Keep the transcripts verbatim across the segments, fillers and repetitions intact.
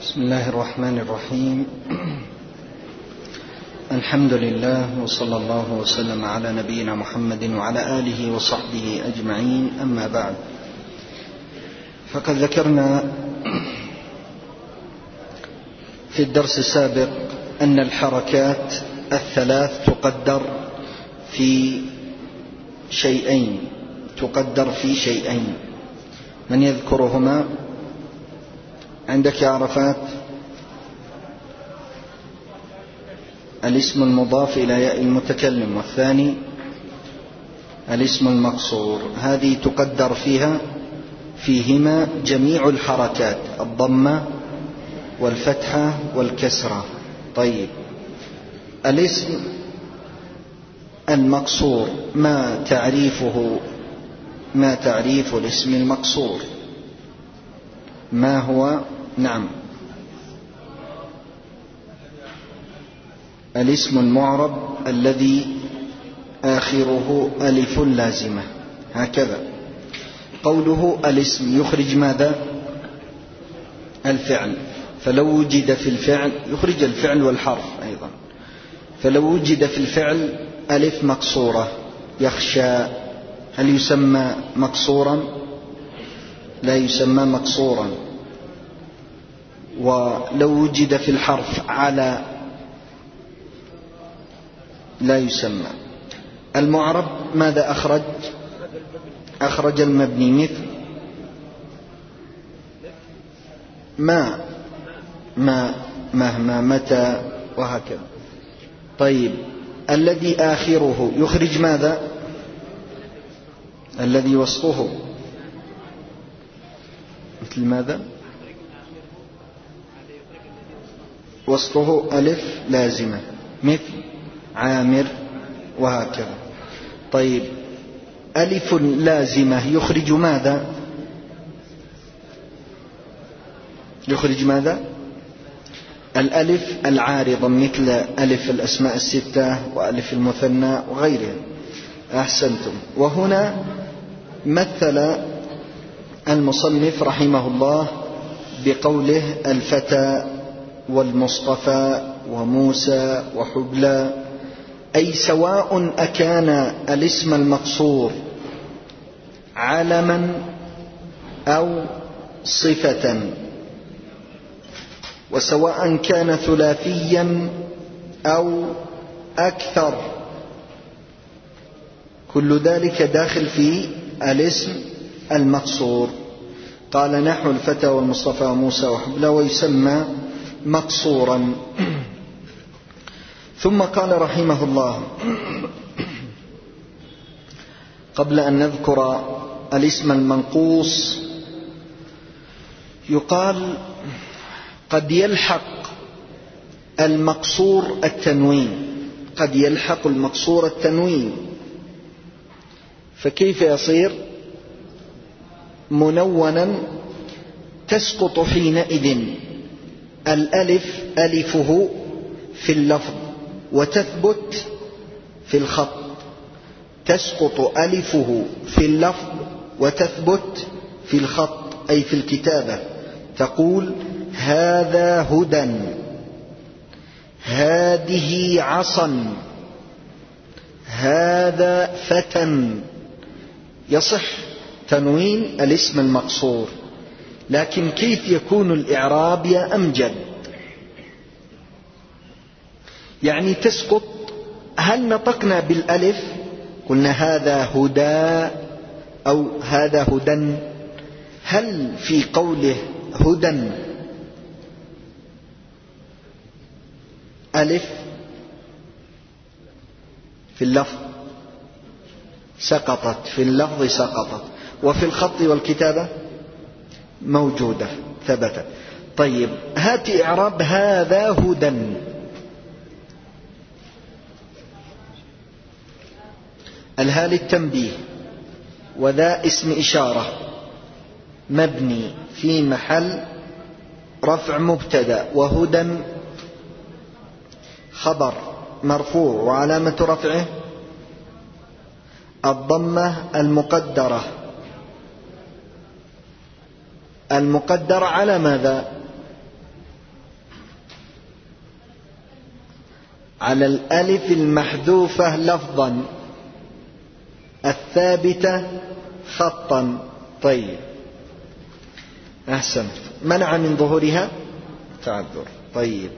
بسم الله الرحمن الرحيم. الحمد لله وصلى الله وسلم على نبينا محمد وعلى آله وصحبه أجمعين، أما بعد، فقد ذكرنا في الدرس السابق أن الحركات الثلاث تقدر في شيئين تقدر في شيئين من يذكرهما؟ عندك يا عرفات؟ الاسم المضاف إلى ياء المتكلم، والثاني الاسم المقصور. هذه تقدر فيها فيهما جميع الحركات، الضمة والفتحة والكسرة. طيب، الاسم المقصور ما تعريفه؟ ما تعريف الاسم المقصور؟ ما هو؟ نعم، الاسم المعرب الذي آخره ألف لازمة، هكذا. قوله الاسم يخرج ماذا؟ الفعل، فلو وجد في الفعل يخرج الفعل والحرف أيضا. فلو وجد في الفعل ألف مقصورة، يخشى، هل يسمى مقصورا؟ لا يسمى مقصورا. ولو وجد في الحرف على لا يسمى. المعرب ماذا أخرج؟ أخرج المبني، مثل ما ما مهما متى وهكذا. طيب، الذي آخره يخرج ماذا؟ الذي وسطه مثل ماذا؟ وسطه ألف لازمة، مثل عامر وهكذا. طيب، ألف لازمة يخرج ماذا؟ يخرج ماذا؟ الألف العارضة، مثل ألف الأسماء الستة وألف المثنى وغيرها. أحسنتم. وهنا مثل المصنف رحمه الله بقوله الفتى والمصطفى وموسى وحبلى، أي سواء أكان الاسم المقصور علما أو صفة، وسواء كان ثلاثيا أو أكثر، كل ذلك داخل في الاسم المقصور. قال نحو الفتى والمصطفى وموسى وحبلى، ويسمى مقصورا. ثم قال رحمه الله قبل أن نذكر الاسم المنقوص، يقال قد يلحق المقصور التنوين، قد يلحق المقصور التنوين، فكيف يصير منونا؟ تسقط حينئذ الألف ألفه في اللفظ وتثبت في الخط. تسقط ألفه في اللفظ وتثبت في الخط، أي في الكتابة. تقول هذا هدى، هذه عصا، هذا فتى. يصح تنوين الاسم المقصور، لكن كيف يكون الإعراب يا أمجد؟ يعني تسقط. هل نطقنا بالألف قلنا هذا هدى أو هذا هدى؟ هل في قوله هدى ألف في اللفظ؟ سقطت في اللفظ، سقطت. وفي الخط والكتابة موجودة، ثبتت. طيب، هات إعراب هذا هدى. الها للتنبيه، وذا اسم إشارة مبني في محل رفع مبتدأ، وهدى خبر مرفوع وعلامة رفعه الضمة المقدرة المقدر على ماذا؟ على الألف المحذوفة لفظا الثابتة خطا. طيب أحسنت. منع من ظهورها تعذر. طيب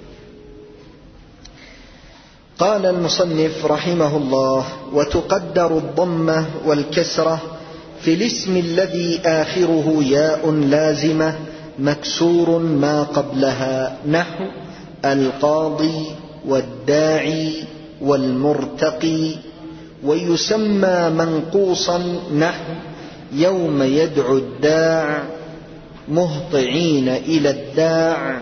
قال المصنف رحمه الله: وتقدر الضمة والكسرة في الاسم الذي آخره ياء لازمة مكسور ما قبلها، نحو القاضي والداعي والمرتقي. ويسمى منقوصا نحو يوم يدعو الداع مهطعين إلى الداع.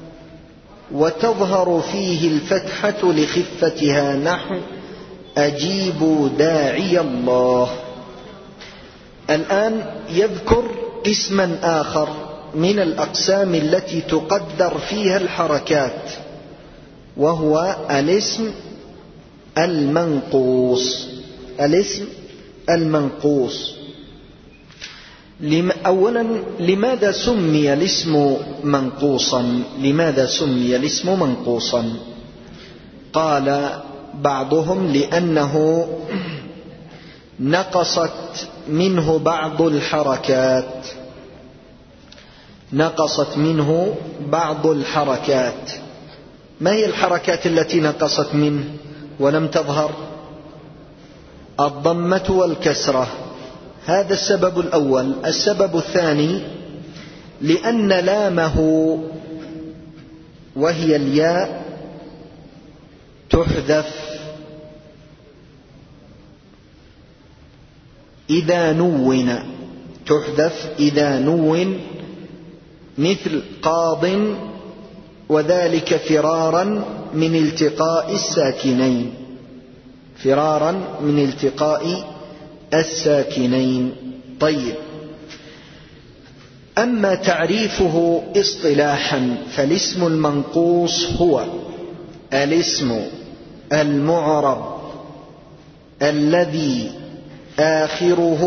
وتظهر فيه الفتحة لخفتها، نحو أجيبوا داعي الله. الآن يذكر اسما آخر من الأقسام التي تقدر فيها الحركات، وهو الاسم المنقوص. الاسم المنقوص. أولا، لماذا سمي الاسم منقوصا؟ لماذا سمي الاسم منقوصا؟ قال بعضهم: لأنه نقصت منه بعض الحركات. نقصت منه بعض الحركات. ما هي الحركات التي نقصت منه ولم تظهر؟ الضمة والكسرة. هذا السبب الأول. السبب الثاني: لأن لامه وهي الياء تحذف إذا نون. تحذف إذا نون، مثل قاض، وذلك فرارا من التقاء الساكنين. فرارا من التقاء الساكنين. طيب، أما تعريفه اصطلاحا فالاسم المنقوص هو الاسم المعرب الذي آخره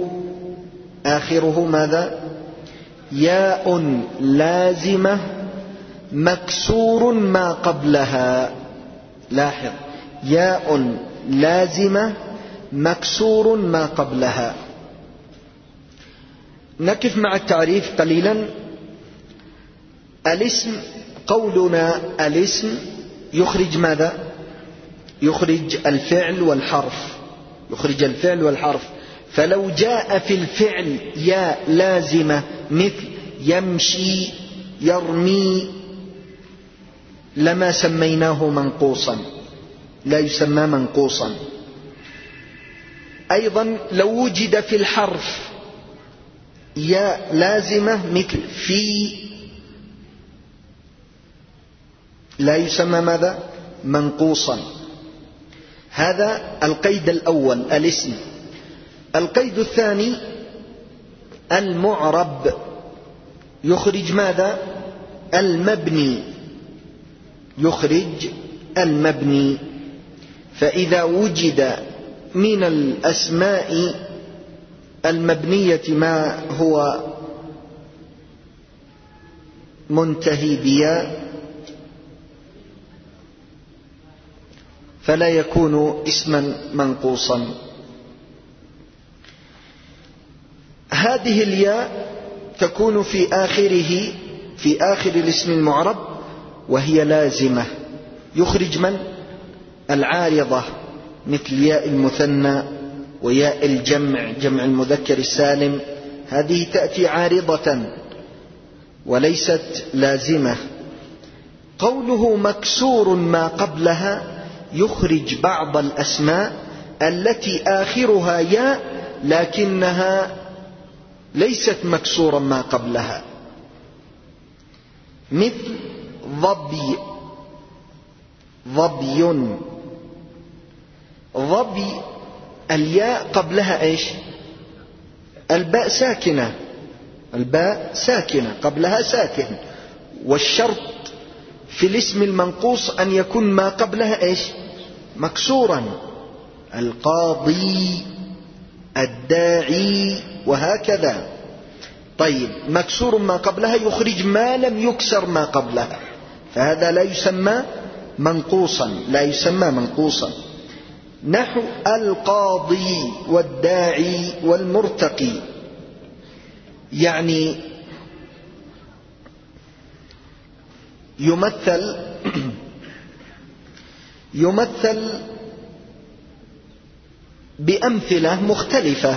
آخره ماذا؟ ياء لازمة مكسور ما قبلها. لاحظ، ياء لازمة مكسور ما قبلها. نقف مع التعريف قليلا. الاسم، قولنا الاسم يخرج ماذا؟ يخرج الفعل والحرف. يخرج الفعل والحرف. فلو جاء في الفعل ياء لازمة مثل يمشي، يرمي، لما سميناه منقوصا، لا يسمى منقوصا. أيضا لو وجد في الحرف ياء لازمة مثل في، لا يسمى ماذا؟ منقوصا. هذا القيد الأول، الاسم. القيد الثاني: المعرب يخرج ماذا؟ المبني. يخرج المبني. فإذا وجد من الأسماء المبنية ما هو منتهي بياء فلا يكون اسما منقوصا. هذه الياء تكون في آخره، في آخر الاسم المعرب، وهي لازمة. يخرج من؟ العارضة، مثل ياء المثنى وياء الجمع، جمع المذكر السالم. هذه تأتي عارضة وليست لازمة. قوله مكسور ما قبلها يخرج بعض الأسماء التي آخرها ياء لكنها ليست مكسورا ما قبلها، مثل ظبي. ظبي. ظبي الياء قبلها ايش؟ الباء ساكنة. الباء ساكنة قبلها ساكن. والشرط في الاسم المنقوص أن يكون ما قبلها ايش؟ مكسورا. القاضي، الداعي، وهكذا. طيب، مكسور ما قبلها يخرج ما لم يكسر ما قبلها، فهذا لا يسمى منقوصا، لا يسمى منقوصا. نحو القاضي والداعي والمرتقي، يعني يمثل يمثل بأمثلة مختلفة.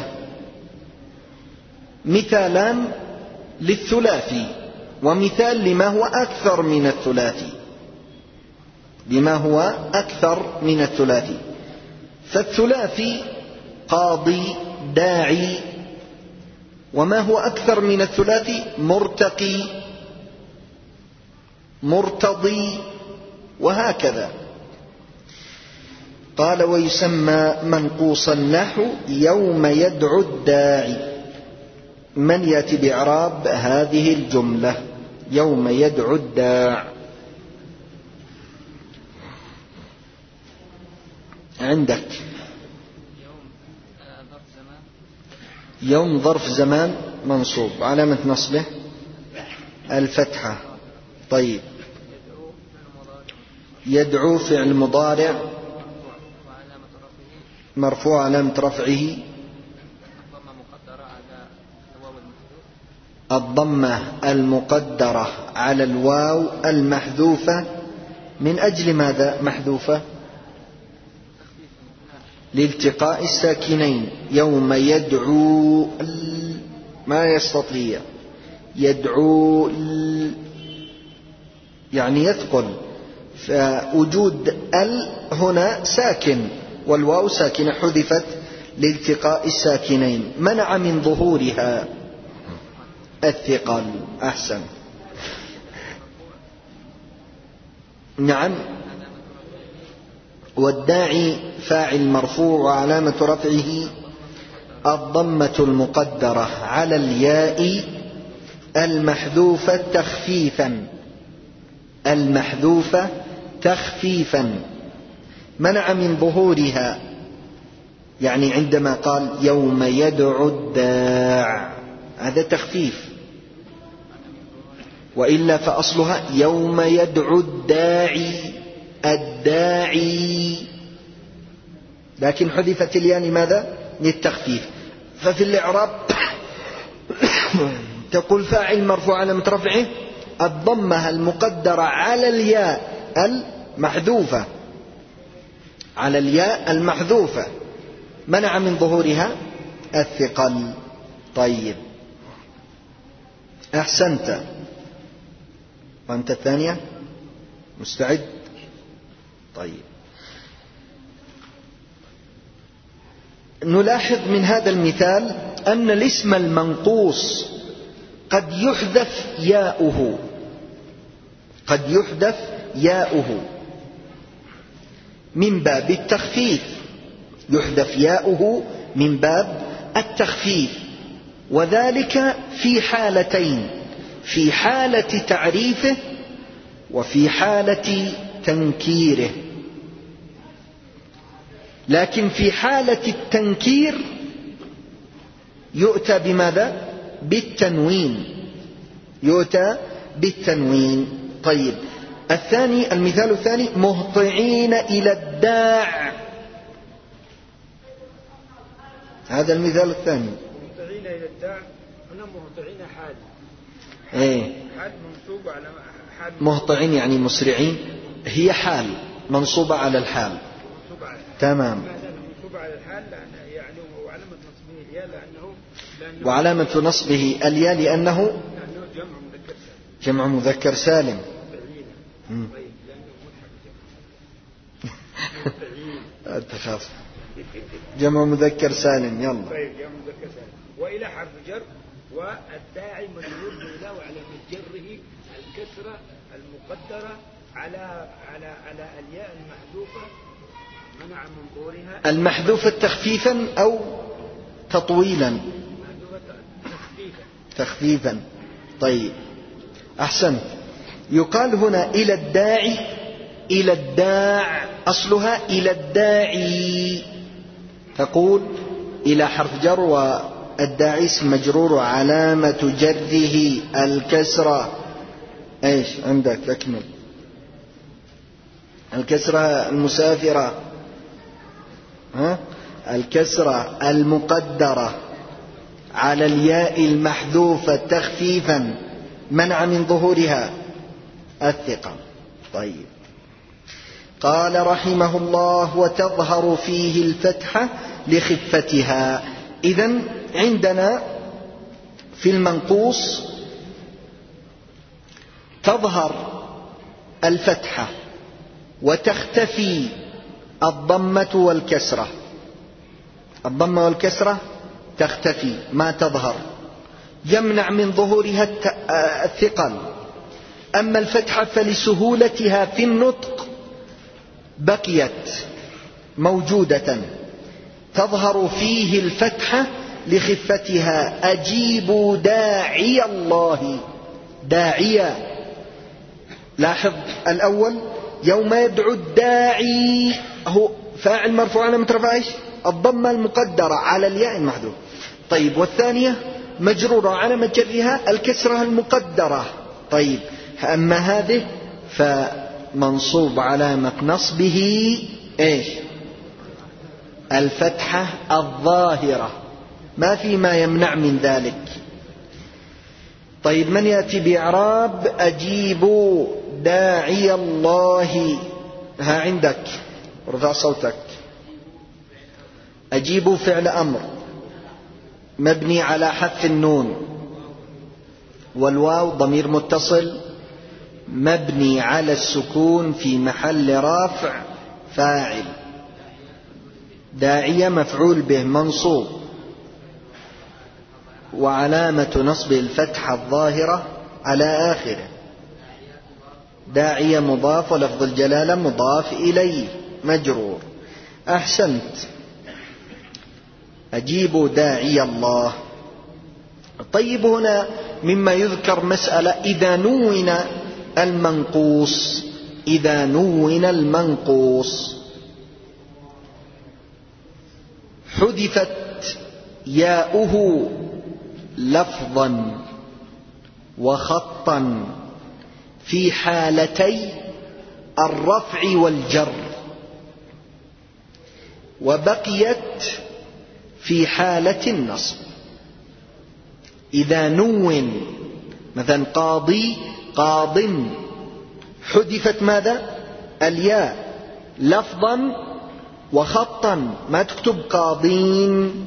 مثالان للثلاثي ومثال لما هو أكثر من الثلاثي، لما هو أكثر من الثلاثي. فالثلاثي قاضي داعي، وما هو أكثر من الثلاثي مرتقي مرتضي، وهكذا. قال ويسمى منقوصا نحو يوم يدعو الداعي. من يأتي بإعراب هذه الجملة يوم يدعو الداع؟ عندك يوم ظرف زمان منصوب، علامة نصبه الفتحة. طيب يدعو فعل مضارع مرفوع علامة رفعه الضمة المقدرة على الواو المحذوفة. من أجل ماذا محذوفة؟ لالتقاء الساكنين. يوم يدعو ما يستطيع، يدعو يعني يثقل، فوجود ال هنا ساكن والواو ساكنة حذفت لالتقاء الساكنين، منع من ظهورها الثقل. أحسن. نعم. والداعي فاعل مرفوع وعلامة رفعه الضمة المقدرة على الياء المحذوفة تخفيفا المحذوفة تخفيفا منع من ظهورها، يعني عندما قال يوم يدعو الداع هذا تخفيف، وإلا فأصلها يوم يدعو الداعي الداعي، لكن حذفت الياء لماذا؟ للتخفيف. ففي الإعراب تقول فاعل مرفوع علامة رفعه الضمة المقدرة على الياء المحذوفة على الياء المحذوفة منع من ظهورها الثقل. طيب أحسنت. وأنت الثانية مستعد؟ طيب نلاحظ من هذا المثال أن الاسم المنقوص قد يحذف ياؤه قد يحذف ياؤه من باب التخفيف، يحذف ياؤه من باب التخفيف، وذلك في حالتين: في حالة تعريفه وفي حالة تنكيره. لكن في حالة التنكير يؤتى بماذا؟ بالتنوين، يؤتى بالتنوين. طيب الثاني، المثال الثاني مهطعين إلى الداع، هذا المثال الثاني. مهطعين إلى الداع هنا مهطعين حال ايه حال منصوب على حال مهطعين يعني مسرعين، هي حال منصوبة على الحال. منصوب على الحال. تمام. منصوب على الحال لأن يعني وعلامة نصبه الياء لأنه, لأنه وعلامة نصبه الياء لأنه لأنه جمع مذكر سالم. جمع مذكر سالم. مهطعين. طيب لأنه مضحك جمع. تخاف. جمع مذكر سالم. يلا. طيب جمع مذكر سالم. وإلى حرف جر، والداعي مجرور بإله وعلامة جره الكسرة المقدرة على على على الياء المحذوفة منع من ظهورها. المحذوفة تخفيفا أو تطويلا؟ محذوفة تخفيفا. تخفيفا. طيب أحسنت. يقال هنا إلى الداعي، إلى الداع أصلها إلى الداعي، تقول إلى حرف جر والداعي اسم مجرور وعلامة جره الكسرة. ايش عندك؟ اكمل. الكسرة المسافرة، ها؟ الكسرة المقدرة على الياء المحذوفة تخفيفا منع من ظهورها الثقل. طيب، قال رحمه الله: وتظهر فيه الفتحة لخفتها. إذن عندنا في المنقوص تظهر الفتحة وتختفي الضمة والكسرة. الضمة والكسرة تختفي، ما تظهر، يمنع من ظهورها الثقل. أما الفتحة فلسهولتها في النطق بقيت موجودة. تظهر فيه الفتحة لخفتها. أجيبوا داعي الله. داعية، لاحظ الأول يوم يدعو الداعي هو فاعل مرفوع علامة رفعه ايش؟ الضمة المقدرة على الياء المحذوف. طيب، والثانية مجرورة علامة جرها الكسرة المقدرة. طيب، أما هذه فمنصوب علامة نصبه ايش؟ الفتحة الظاهرة، ما في ما يمنع من ذلك. طيب، من يأتي بإعراب أجيبوا داعي الله؟ ها عندك، رفع صوتك. أجيبوا فعل أمر مبني على حذف النون، والواو ضمير متصل مبني على السكون في محل رافع فاعل. داعية مفعول به منصوب وعلامة نصبه الفتحة الظاهرة على آخره. داعية مضاف ولفظ الجلالة مضاف إليه مجرور. أحسنت. أجيبوا داعي الله. طيب، هنا مما يذكر مسألة: إذا نون المنقوص إذا نون المنقوص حذفت ياؤه لفظا وخطا في حالتي الرفع والجر، وبقيت في حالة النصب. إذا نون مثلا قاضي قاض، حذفت ماذا؟ الياء لفظا وخطا، ما تكتب قاضين،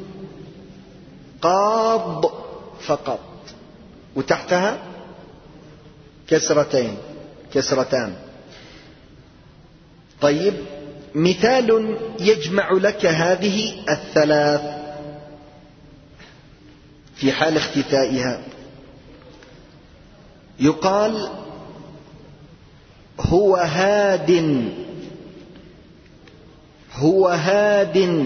قاض فقط، وتحتها كسرتين كسرتان. طيب، مثال يجمع لك هذه الثلاث في حال اختفائها. يقال: هو هاد هو هاد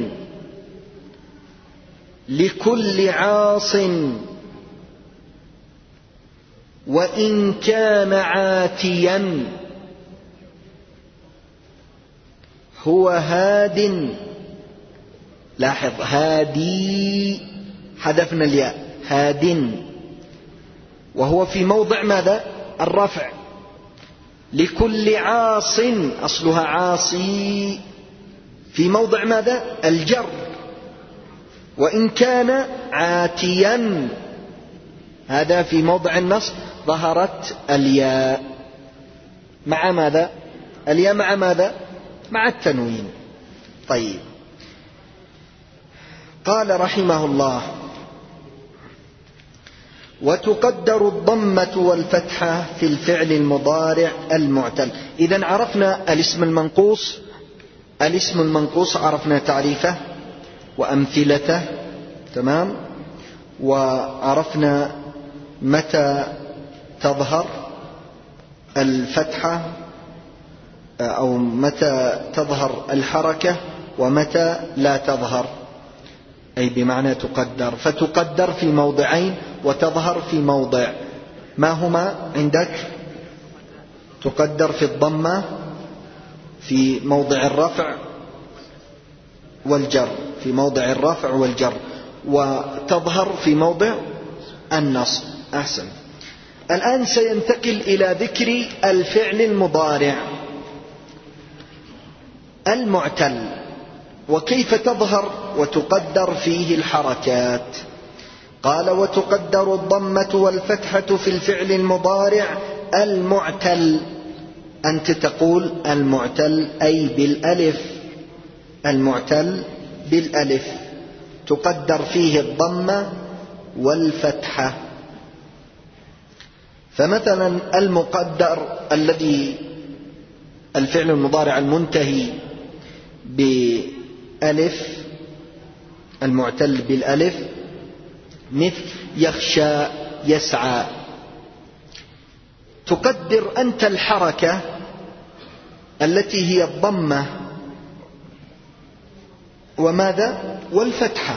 لكل عاص وإن كان عاتيا. هو هاد، لاحظ هادي حذفنا الياء، هاد، وهو في موضع ماذا؟ الرفع. لكل عاص أصلها عاصي، في موضع ماذا؟ الجر. وإن كان عاتيا، هذا في موضع النصب، ظهرت الياء مع ماذا؟ الياء مع ماذا؟ مع التنوين. طيب، قال رحمه الله: وتقدر الضمة والفتحة في الفعل المضارع المعتل. إذن عرفنا الاسم المنقوص. الاسم المنقوص عرفنا تعريفه وأمثلته، تمام، وعرفنا متى تظهر الفتحة أو متى تظهر الحركة ومتى لا تظهر، أي بمعنى تقدر. فتقدر في موضعين وتظهر في موضع. ما هما عندك؟ تقدر في الضمة في موضع الرفع والجر، في موضع الرفع والجر، وتظهر في موضع النصب. أحسن. الآن سينتقل إلى ذكر الفعل المضارع. المعتل وكيف تظهر وتقدر فيه الحركات. قال وتقدر الضمة والفتحة في الفعل المضارع المعتل. أنت تقول المعتل أي بالألف، المعتل بالألف تقدر فيه الضمة والفتحة. فمثلا المقدر الذي الفعل المضارع المنتهي بألف، المعتل بالألف، مثل يخشى، يسعى. تقدر أنت الحركة التي هي الضمة وماذا؟ والفتحة.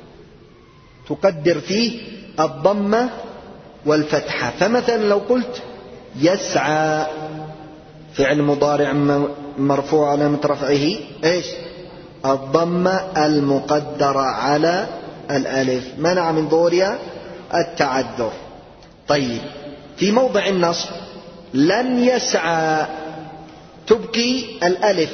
تقدر فيه الضمة والفتحة. فمثلا لو قلت يسعى فعل مضارع مرفوع علامة رفعه ايش؟ الضمة المقدرة على الألف، منع من ظهورها التعذر. طيب في موضع النصب لن يسعى تبقي الألف.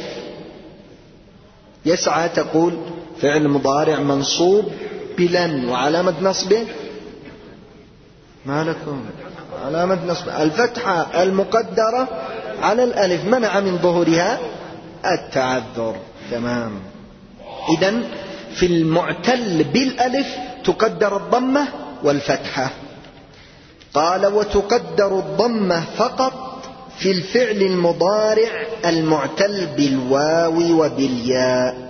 يسعى تقول فعل مضارع منصوب بلن وعلامة نصبه ما لكم علامة نصبه الفتحة المقدرة على الألف، منع من ظهورها التعذر. تمام. إذن في المعتل بالألف تقدر الضمة والفتحة. قال وتقدر الضمة فقط في الفعل المضارع المعتل بالواو وبالياء.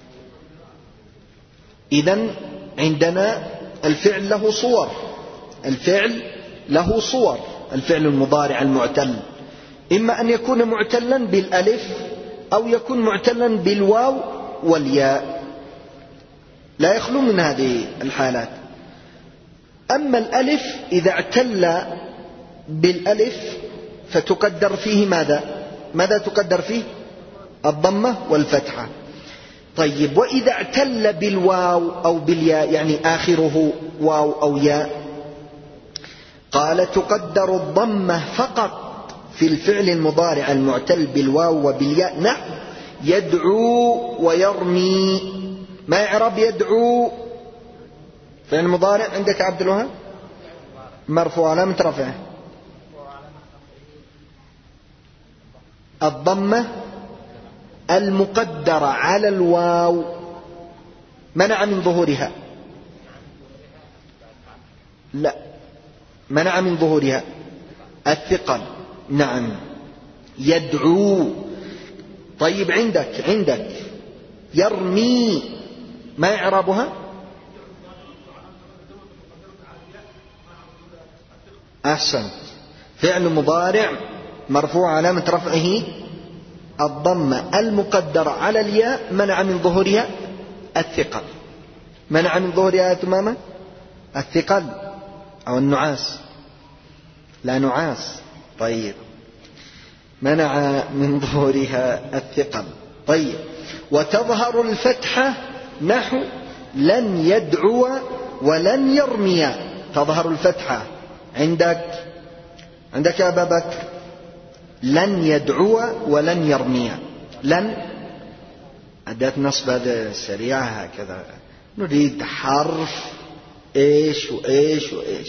إذن عندنا الفعل له صور، الفعل له صور. الفعل المضارع المعتل إما أن يكون معتلا بالألف أو يكون معتلا بالواو والياء، لا يخلو من هذه الحالات. أما الألف إذا اعتل بالألف فتقدر فيه ماذا؟ ماذا تقدر فيه؟ الضمة والفتحة. طيب وإذا اعتل بالواو أو بالياء يعني آخره واو أو ياء، قال تقدر الضمة فقط في الفعل المضارع المعتل بالواو وبالياء، نحو يدعو ويرمي. ما يعرب يدعو فعل مضارع عندك عبد الوهاب؟ مرفوع علامة رفعه الضمة المقدرة على الواو، منع من ظهورها. لا، منع من ظهورها الثقل. نعم يدعو. طيب عندك عندك يرمي ما يعربها؟ أحسن. فعل مضارع مرفوع علامة رفعه الضمة المقدرة على الياء، منع من ظهورها الثقل. منع من ظهورها تماما الثقل أو النعاس؟ لا نعاس. طيب منع من ظهورها الثقل. طيب وتظهر الفتحة نحو لن يدعو ولن يرمي. تظهر الفتحة عندك عندك يا أبا بكر لن يدعو ولن يرمي. لن أداة نصب هذا سريعة هكذا. نريد حرف إيش وإيش وإيش.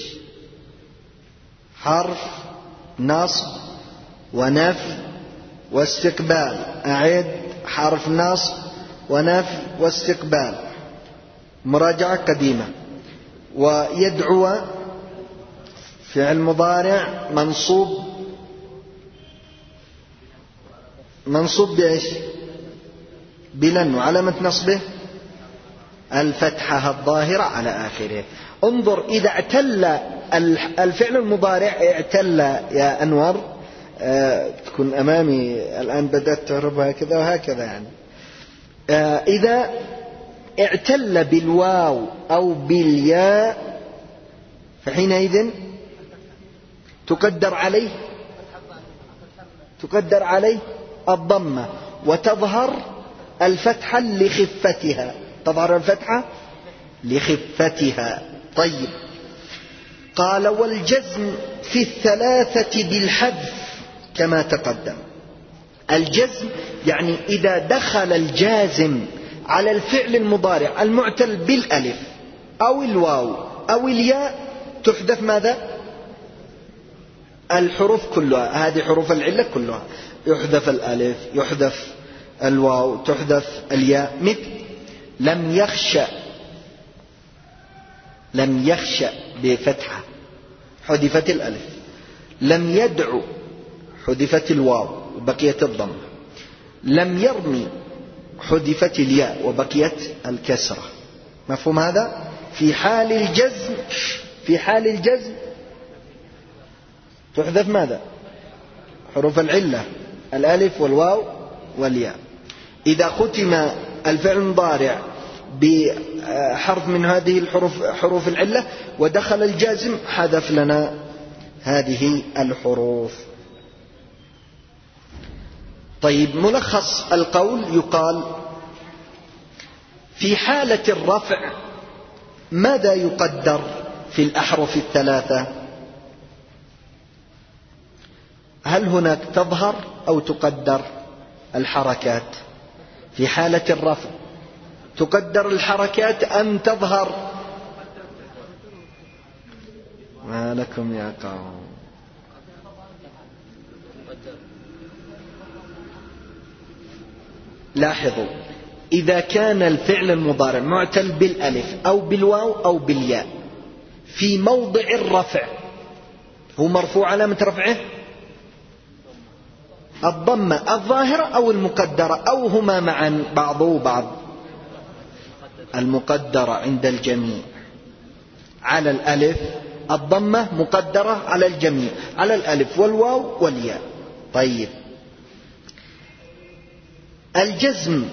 حرف نصب ونفي واستقبال. أعد حرف نصب ونفي واستقبال. مراجعة قديمة. ويدعو فعل مضارع منصوب منصوب بإيش؟ بلن وعلامة نصبه الفتحة الظاهرة على آخره. انظر إذا اعتل الفعل المضارع اعتل يا أنور، آه تكون أمامي الآن بدأت تعرب هكذا وهكذا يعني. آه إذا اعتل بالواو أو بالياء فحينئذ تقدر عليه تقدر عليه الضمة وتظهر الفتحة لخفتها. تظهر الفتحة لخفتها. طيب قال والجزم في الثلاثة بالحذف كما تقدم. الجزم يعني إذا دخل الجازم على الفعل المضارع المعتل بالألف أو الواو أو الياء تحذف ماذا؟ الحروف كلها، هذه حروف العلة كلها، يحذف الألف، يحذف الواو، تحذف الياء. مثل لم يخشى، لم يخشى بفتحة حذفت الألف. لم يدعو حذفت الواو وبقيت الضمة. لم يرمي حذفت الياء وبقيت الكسرة. مفهوم هذا؟ في حال الجزم، في حال الجزم تحذف ماذا؟ حروف العلة، الألف والواو والياء. إذا ختم الفعل المضارع بحرف من هذه الحروف حروف العلة ودخل الجازم حذف لنا هذه الحروف. طيب، ملخص القول يقال في حالة الرفع ماذا يقدر في الأحرف الثلاثة؟ هل هناك تظهر أو تقدر الحركات؟ في حالة الرفع تقدر الحركات أم تظهر؟ ما لكم يا قوم؟ لاحظوا، إذا كان الفعل المضارع معتل بالألف أو بالواو أو بالياء في موضع الرفع هو مرفوع، علامة رفعه الضمة الظاهرة أو المقدرة أو هما معا بعضه بعض؟ المقدرة عند الجميع على الألف، الضمة مقدرة على الجميع على الألف والواو والياء. طيب، الجزم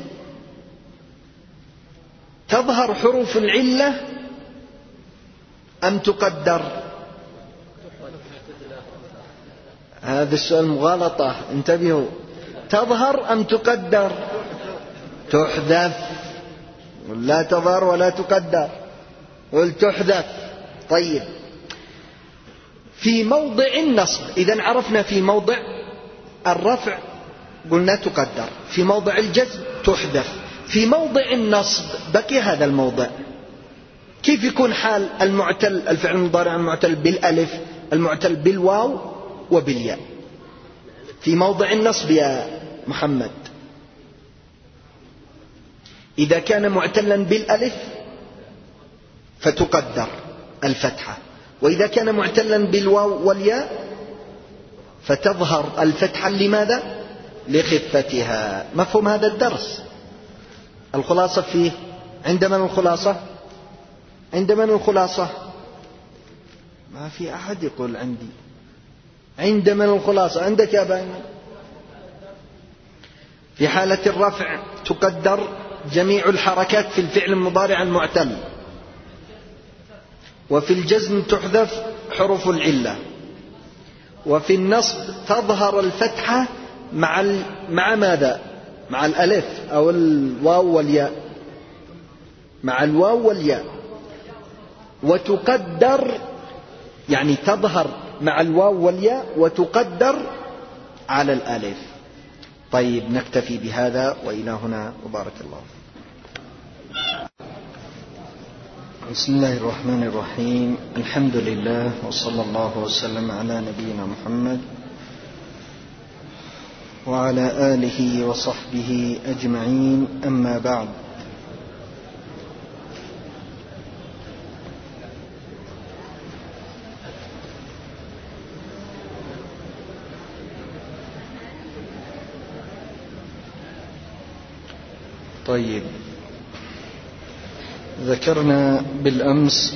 تظهر حروف العلة أم تقدر؟ هذا السؤال مغالطة، انتبهوا. تظهر أم تقدر؟ تحذف. لا تظهر ولا تقدر، قل تحذف. طيب، في موضع النصب إذن عرفنا في موضع الرفع قلنا تقدر، في موضع الجزم تحذف، في موضع النصب بقي هذا الموضع. كيف يكون حال المعتل الفعل المضارع المعتل بالألف المعتل بالواو وبالياء في موضع النصب يا محمد؟ إذا كان معتلا بالألف فتقدر الفتحة، وإذا كان معتلا بالواو والياء فتظهر الفتحة. لماذا؟ لخفتها. مفهوم هذا الدرس؟ الخلاصة فيه عند من الخلاصة؟ عند من الخلاصة؟ ما في أحد يقول عندي. عند من الخلاصة؟ عندك يا باين. في حالة الرفع تقدر جميع الحركات في الفعل المضارع المعتل، وفي الجزم تحذف حروف العلة، وفي النصب تظهر الفتحة مع ال... مع ماذا؟ مع الألف أو الواو والياء، مع الواو والياء. وتقدر يعني تظهر مع الواو والياء وتقدر على الألف. طيب، نكتفي بهذا وإلى هنا وبارك الله. بسم الله الرحمن الرحيم. الحمد لله وصلى الله وسلم على نبينا محمد وعلى آله وصحبه أجمعين، أما بعد. طيب، ذكرنا بالأمس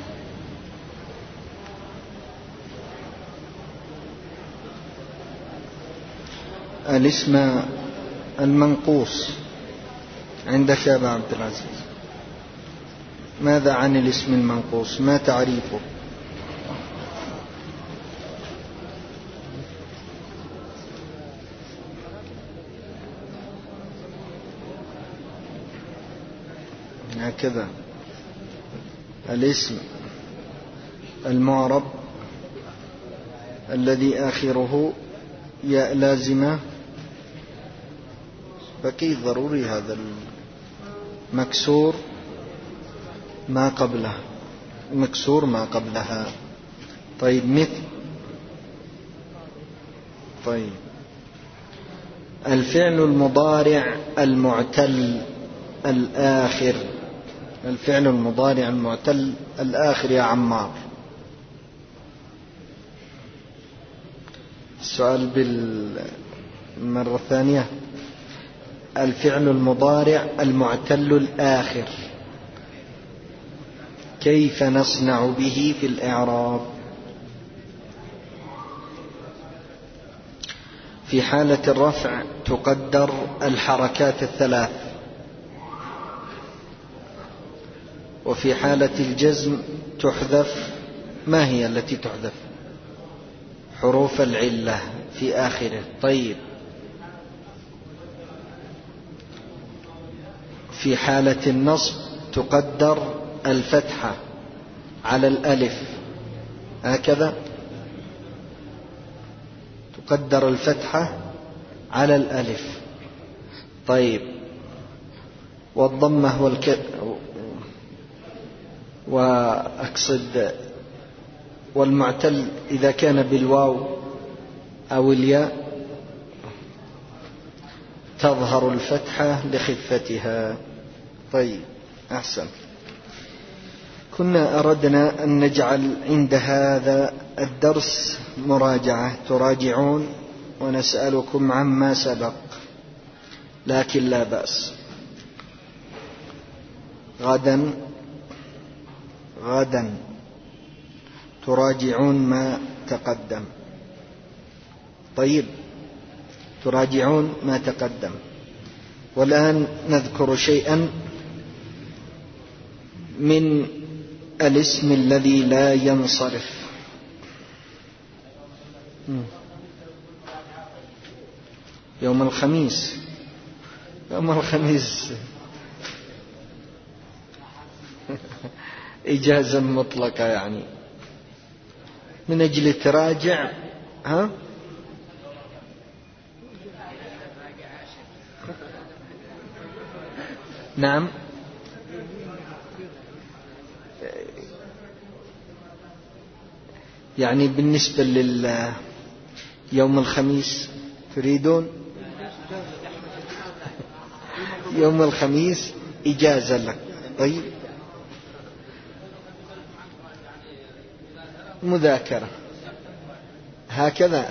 الاسم المنقوص. عندك يا أبا عبد العزيز، ماذا عن الاسم المنقوص؟ ما تعريفه؟ هكذا الاسم المعرب الذي آخره ياء لازمة بقي ضروري هذا المكسور ما قبله، مكسور ما قبلها. طيب مثل، طيب الفعل المضارع المعتل الآخر، الفعل المضارع المعتل الآخر يا عمار. السؤال بالمرة الثانية. الفعل المضارع المعتل الآخر كيف نصنع به في الإعراب؟ في حالة الرفع تقدر الحركات الثلاث، وفي حالة الجزم تحذف. ما هي التي تحذف؟ حروف العلة في آخره. طيب في حالة النصب تقدر الفتحة على الألف، هكذا تقدر الفتحة على الألف. طيب والضمة والك... وأقصد والمعتل إذا كان بالواو أو الياء تظهر الفتحة لخفتها. طيب أحسن. كنا أردنا أن نجعل عند هذا الدرس مراجعة تراجعون ونسألكم عما سبق، لكن لا بأس. غدا غدا تراجعون ما تقدم. طيب تراجعون ما تقدم. والآن نذكر شيئا من الاسم الذي لا ينصرف. يوم الخميس، يوم الخميس إجازة مطلقة يعني من أجل تراجع. ها نعم يعني بالنسبة لل يوم الخميس تريدون يوم الخميس إجازة لك. طيب مذاكرة هكذا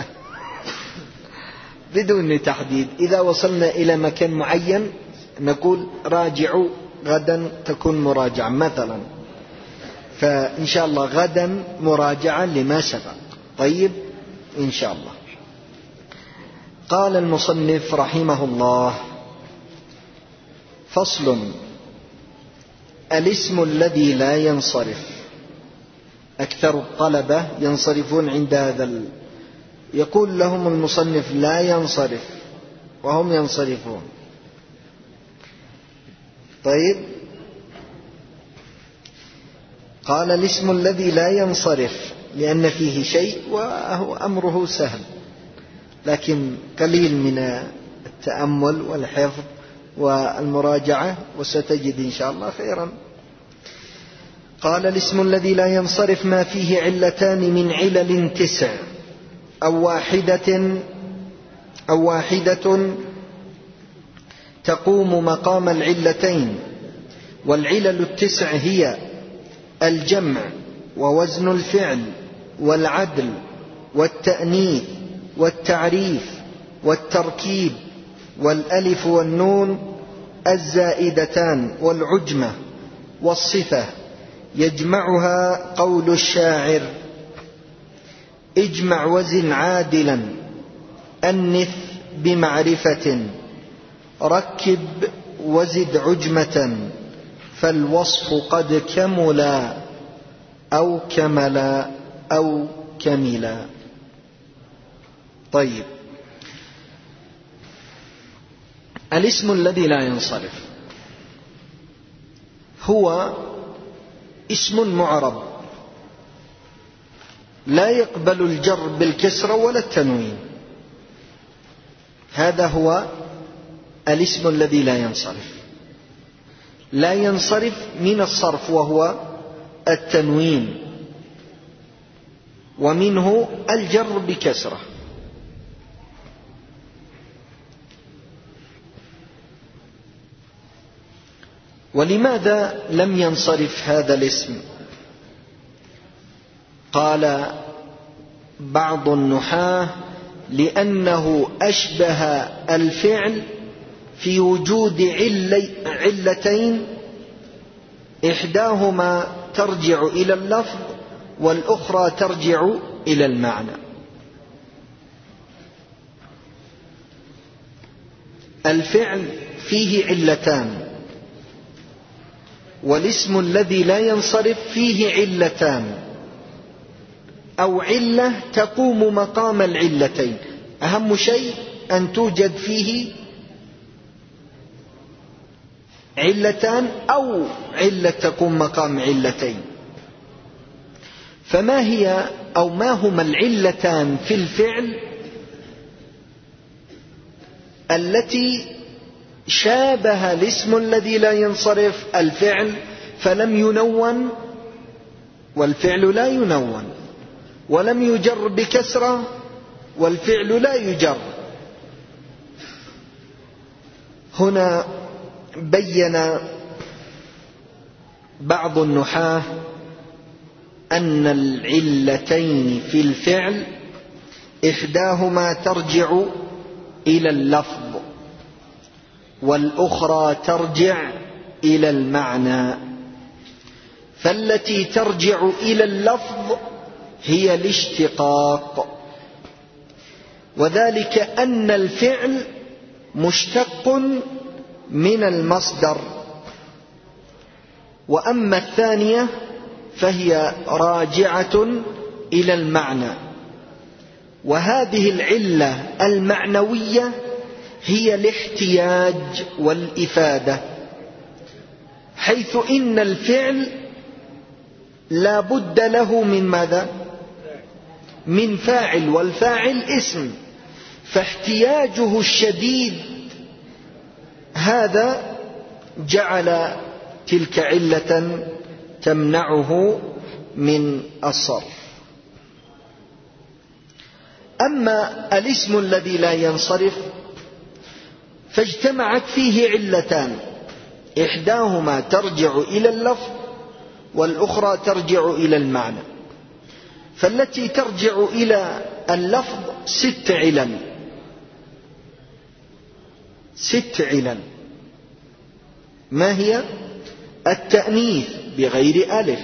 بدون تحديد. إذا وصلنا إلى مكان معين نقول راجعوا غدا تكون مراجعة مثلا، فإن شاء الله غدا مراجعة لما سبق. طيب إن شاء الله. قال المصنف رحمه الله: فصل: الاسم الذي لا ينصرف. أكثر الطلبة ينصرفون عند هذا ال... يقول لهم المصنف لا ينصرف وهم ينصرفون. طيب قال الاسم الذي لا ينصرف لأن فيه شيء وهو أمره سهل، لكن قليل من التأمل والحفظ والمراجعة، وستجد إن شاء الله خيرا. قال الاسم الذي لا ينصرف ما فيه علتان من علل تسع أو واحدة أو واحدة تقوم مقام العلتين. والعلل التسع هي الجمع ووزن الفعل والعدل والتأنيث والتعريف والتركيب والألف والنون الزائدتان والعجمة والصفة. يجمعها قول الشاعر: اجمع وزن عادلا أنث بمعرفة، ركب وزد عجمة، فالوصف قد كملا أو كملا أو كملا. طيب الاسم الذي لا ينصرف هو اسم معرب لا يقبل الجر بالكسرة ولا التنوين. هذا هو الاسم الذي لا ينصرف، لا ينصرف من الصرف وهو التنوين، ومنه الجر بكسرة. ولماذا لم ينصرف هذا الاسم؟ قال بعض النحاة: لأنه أشبه الفعل في وجود علتين إحداهما ترجع إلى اللفظ والأخرى ترجع إلى المعنى. الفعل فيه علتان، والاسم الذي لا ينصرف فيه علتان أو علة تقوم مقام العلتين. أهم شيء أن توجد فيه علتان أو علة تقوم مقام علتين. فما هي أو ما هما العلتان في الفعل التي شابه الاسم الذي لا ينصرف الفعل فلم ينون، والفعل لا ينون، ولم يجر بكسرة والفعل لا يجر؟ هنا بين بعض النحاة أن العلتين في الفعل إحداهما ترجع إلى اللفظ والأخرى ترجع إلى المعنى. فالتي ترجع إلى اللفظ هي الاشتقاق، وذلك أن الفعل مشتق من المصدر، وأما الثانية فهي راجعة إلى المعنى. وهذه العلة المعنوية هي الاحتياج والإفادة، حيث إن الفعل لا بد له من ماذا؟ من فاعل، والفاعل اسم، فاحتياجه الشديد هذا جعل تلك علة تمنعه من الصرف. أما الاسم الذي لا ينصرف فاجتمعت فيه علتان، إحداهما ترجع إلى اللفظ والأخرى ترجع إلى المعنى. فالتي ترجع إلى اللفظ ست علل، ست علل. ما هي؟ التأنيث بغير ألف،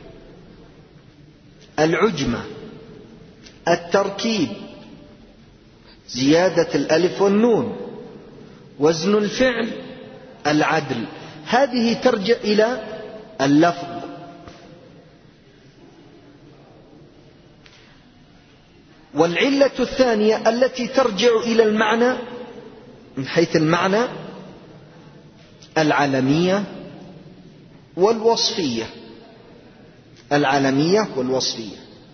العجمة، التركيب، زيادة الألف والنون، وزن الفعل، العدل. هذه ترجع إلى اللفظ. والعلة الثانية التي ترجع إلى المعنى من حيث المعنى العلمية والوصفية، العلمية والوصفية.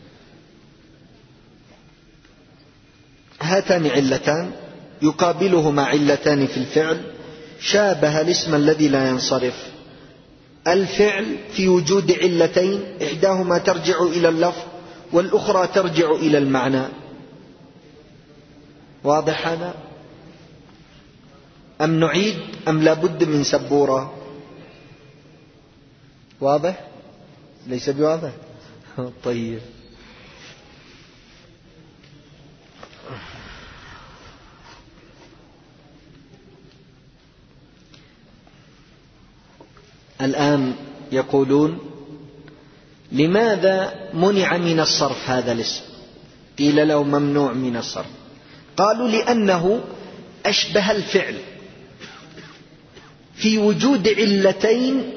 هاتان علتان يقابلهما علتان في الفعل شابه الاسم الذي لا ينصرف. الفعل في وجود علتين إحداهما ترجع إلى اللفظ والأخرى ترجع إلى المعنى. واضح هذا؟ أم نعيد أم لا بد من سبورة؟ واضح؟ ليس بواضح؟ طيب. الآن يقولون: لماذا منع من الصرف هذا الاسم؟ قيل له ممنوع من الصرف. قالوا: لأنه أشبه الفعل في وجود علتين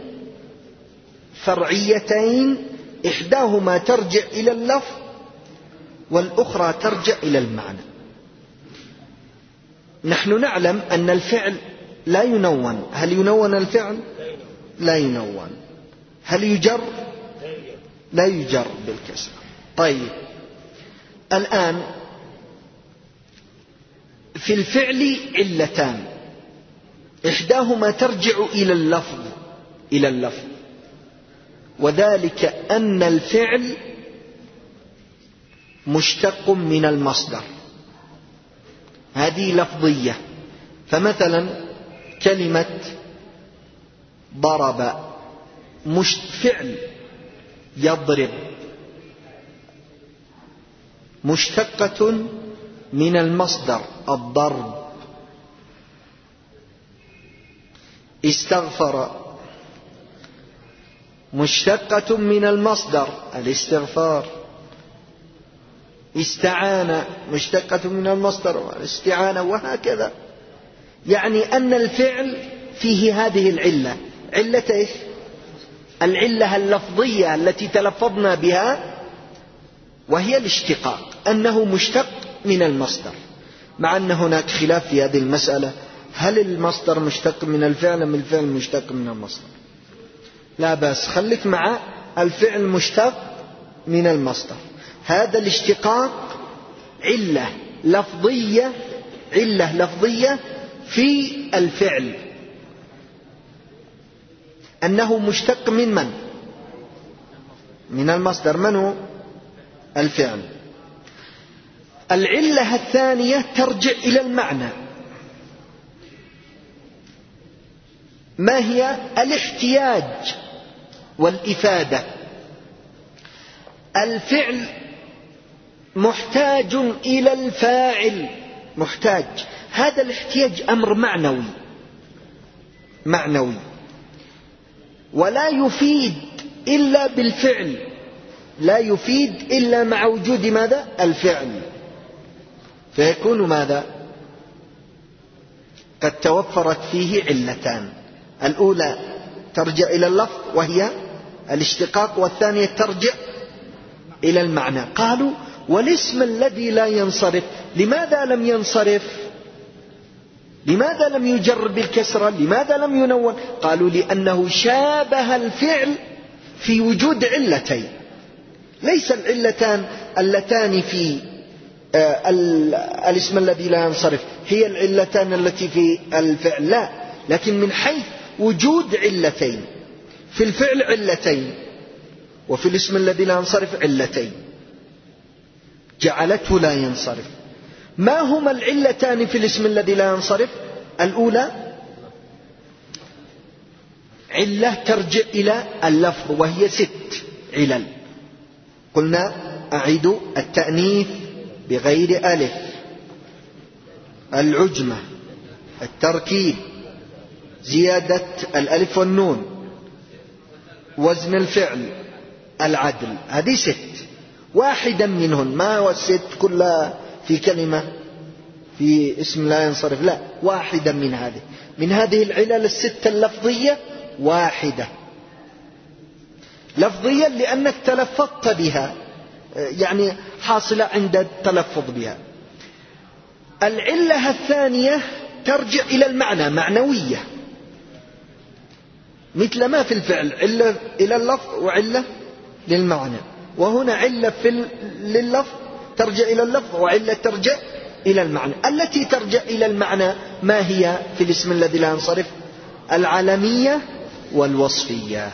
فرعيتين، إحداهما ترجع إلى اللفظ والأخرى ترجع إلى المعنى. نحن نعلم أن الفعل لا ينون. هل ينون الفعل؟ لا ينون. هل يجر؟ لا يجر بالكسر. طيب، الآن في الفعل علتان، إحداهما ترجع إلى اللفظ إلى اللفظ وذلك أن الفعل مشتق من المصدر، هذه لفظية. فمثلا كلمة ضرب مش فعل يضرب مشتقة من المصدر الضرب. استغفر مشتقة من المصدر الاستغفار. استعان مشتقة من المصدر الاستعانة، وهكذا. يعني أن الفعل فيه هذه العلة، علة إيش؟ العلة اللفظية التي تلفظنا بها، وهي الاشتقاق، أنه مشتق من المصدر. مع أن هناك خلاف في هذه المسألة، هل المصدر مشتق من الفعل أم الفعل مشتق من المصدر؟ لا بأس، خليك مع الفعل مشتق من المصدر. هذا الاشتقاق علة لفظية، علة لفظية في الفعل، أنه مشتق من من؟ من المصدر. من هو؟ الفعل. العلة الثانية ترجع إلى المعنى. ما هي؟ الاحتياج والإفادة. الفعل محتاج إلى الفاعل، محتاج. هذا الاحتياج أمر معنوي معنوي ولا يفيد إلا بالفعل، لا يفيد إلا مع وجود ماذا؟ الفعل. فيكون ماذا؟ قد توفرت فيه علتان، الأولى ترجع إلى اللفظ وهي الاشتقاق، والثانية ترجع إلى المعنى. قالوا والاسم الذي لا ينصرف، لماذا لم ينصرف؟ لماذا لم يجر بالكسرة؟ لماذا لم ينون؟ قالوا لأنه شابه الفعل في وجود علتين، ليس العلتان اللتان في آه الاسم الذي لا ينصرف هي العلتان التي في الفعل، لا، لكن من حيث وجود علتين، في الفعل علتين وفي الاسم الذي لا ينصرف علتين، جعلته لا ينصرف. ما هما العلتان في الاسم الذي لا ينصرف؟ الأولى علة ترجع إلى اللفظ وهي ست علل. قلنا أعيد: التأنيث بغير ألف، العجمة، التركيب، زيادة الألف والنون، وزن الفعل، العدل. هذه ست، واحدا منهن. ما هو الست كلها في كلمة في اسم لا ينصرف؟ لا، واحدا من هذه من هذه العلل الستة اللفظية، واحدة لفظيا لأنك تلفظت بها، يعني حاصلة عند التلفظ بها. العلة الثانية ترجع إلى المعنى، معنوية، مثل ما في الفعل علة إلى اللفظ وعلة للمعنى. وهنا علة في لللفظ ترجع إلى اللفظ، وعلة ترجع إلى المعنى. التي ترجع إلى المعنى ما هي في الاسم الذي لا ينصرف؟ العلمية والوصفية.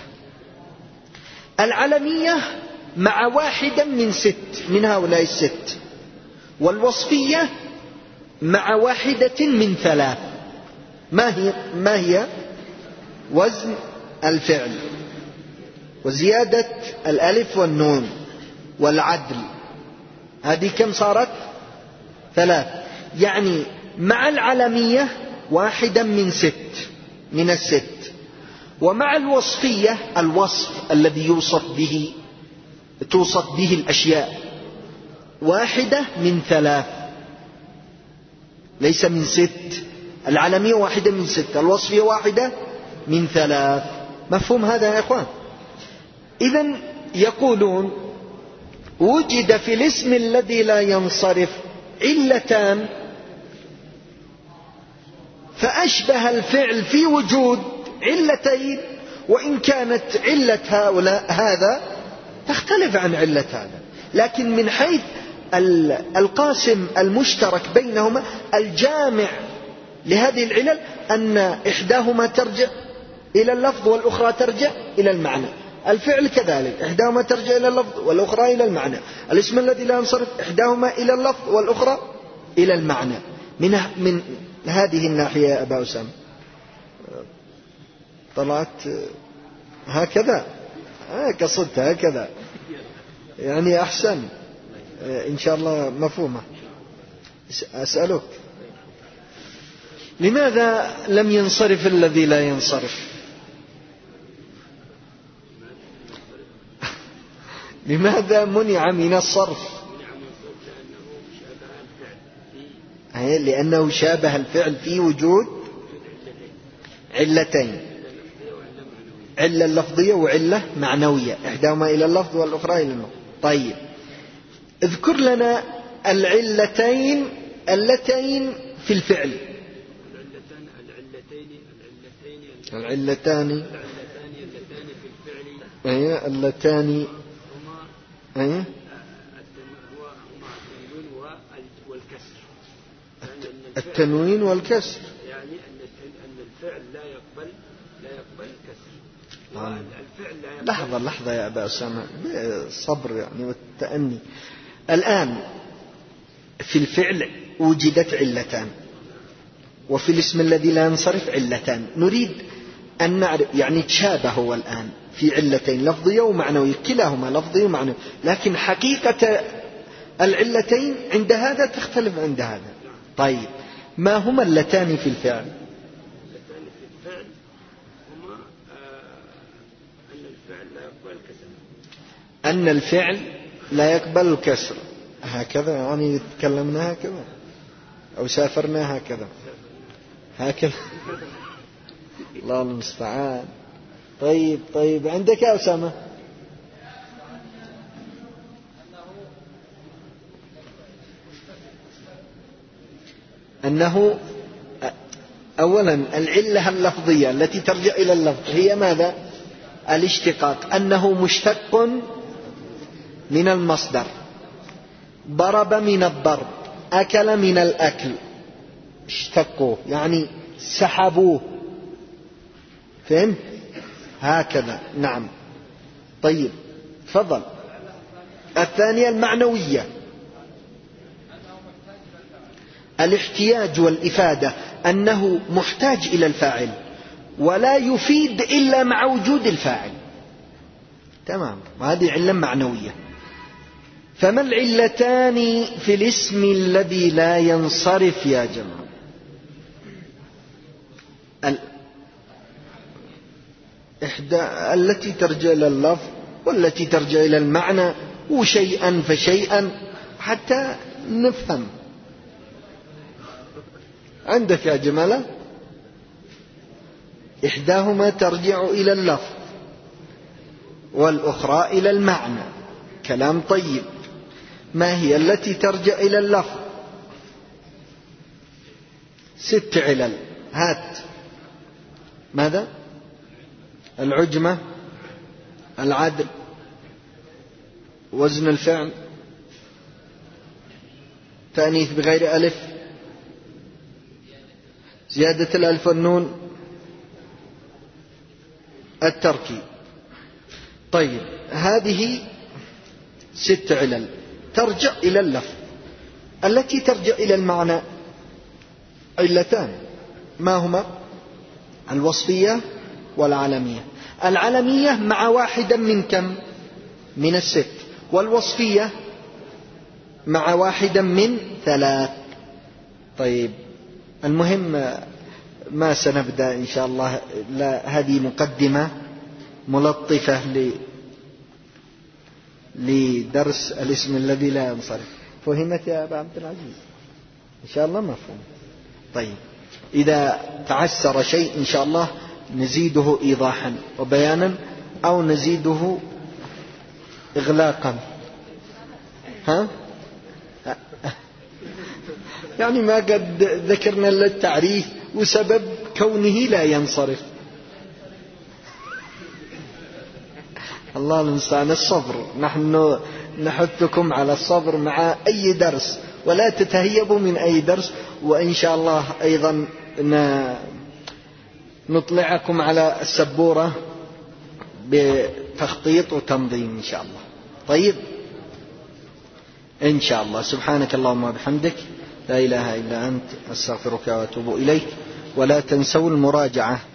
العلمية مع واحدا من ست من هؤلاء الست، والوصفية مع واحدة من ثلاث. ما هي؟ ما هي؟ وزن الفعل، وزيادة الألف والنون، والعدل. هذه كم صارت؟ ثلاث. يعني مع العلمية واحدا من ست من الست، ومع الوصفية الوصف الذي يوصف به توصف به الأشياء واحدة من ثلاث، ليس من ست. العلمية واحدة من ست، الوصفية واحدة من ثلاث. مفهوم هذا يا إخوان؟ إذن يقولون وجد في الاسم الذي لا ينصرف علتان فأشبه الفعل في وجود علتين، وإن كانت علة هؤلاء هذا تختلف عن علة هذا، لكن من حيث القاسم المشترك بينهما الجامع لهذه العلل أن إحداهما ترجع إلى اللفظ والأخرى ترجع إلى المعنى. الفعل كذلك إحداهما ترجع إلى اللفظ والأخرى إلى المعنى. الاسم الذي لا ينصرف إحداهما إلى اللفظ والأخرى إلى المعنى. من من هذه الناحية يا أبا أسامة طلعت هكذا، قصدت هكذا يعني أحسن إن شاء الله مفهومة. أسألك لماذا لم ينصرف الذي لا ينصرف؟ لماذا منع من الصرف؟ لأنه شابه الفعل في وجود علتين، علة لفظية وعلة معنوية، إحداهما إلى اللفظ والأخرى إلى المعنى. طيب اذكر لنا العلتين اللتين في الفعل. العلتان اللتان في الفعل هي اللتان هي التنوين والكسر، يعني أن الفعل لا يقبل لا يقبل الكسر. والفعل لا يقبل. لحظة لحظة يا أبا أسامة، الصبر يعني والتأني. الآن في الفعل وجدت علتان، وفي الاسم الذي لا ينصرف علتان. نريد أن نعرف يعني تشابهوا الآن في علتين لفظية ومعنوية، كلاهما لفظي ومعنوي، لكن حقيقة العلتين عند هذا تختلف عند هذا. طيب ما هما اللتان في الفعل؟ اللتان في الفعل هما أن الفعل لا يقبل الكسر. أن الفعل لا يقبل الكسر، هكذا يعني تكلمنا هكذا أو سافرنا هكذا هكذا الله المستعان. طيب طيب عندك يا أسامة؟ أنه أولا العلة اللفظية التي ترجع إلى اللفظ هي ماذا؟ الاشتقاق، أنه مشتق من المصدر. ضرب من الضرب، أكل من الأكل، اشتقوه يعني سحبوه. فهمت؟ هكذا نعم. طيب تفضل. الثانية المعنوية، الاحتياج والإفادة، أنه محتاج إلى الفاعل ولا يفيد إلا مع وجود الفاعل. تمام، وهذه علة معنوية. فما العلتان في الاسم الذي لا ينصرف يا جماعة؟ إحدى التي ترجع إلى اللفظ والتي ترجع إلى المعنى، وشيئا فشيئا حتى نفهم. عندك يا جمالة إحداهما ترجع إلى اللفظ والأخرى إلى المعنى. كلام طيب. ما هي التي ترجع إلى اللفظ؟ ست علل. هات. ماذا؟ العجمة، العدل، وزن الفعل، تأنيث بغير ألف، زيادة الألف والنون، التركيب. طيب هذه ست علل ترجع إلى اللفظ. التي ترجع إلى المعنى علتان، ما هما؟ الوصفية والعلمية. العلمية مع واحدا من كم؟ من الست. والوصفية مع واحدا من ثلاث. طيب المهم ما سنبدأ إن شاء الله. لا، هذه مقدمة ملطفة ل لدرس الاسم الذي لا ينصرف. فهمت يا أبا عبد العزيز؟ إن شاء الله مفهوم. طيب إذا تعسر شيء إن شاء الله نزيده إيضاحا وبيانا أو نزيده إغلاقا. ها؟ يعني ما قد ذكرنا للتعريف وسبب كونه لا ينصرف. الله المستعان. الصبر، نحن نحثكم على الصبر مع أي درس، ولا تتهيبوا من أي درس. وإن شاء الله أيضا نطلعكم على السبورة بتخطيط وتنظيم إن شاء الله. طيب إن شاء الله. سبحانك اللهم وبحمدك لا إله إلا أنت أستغفرك وأتوب إليك. ولا تنسوا المراجعة.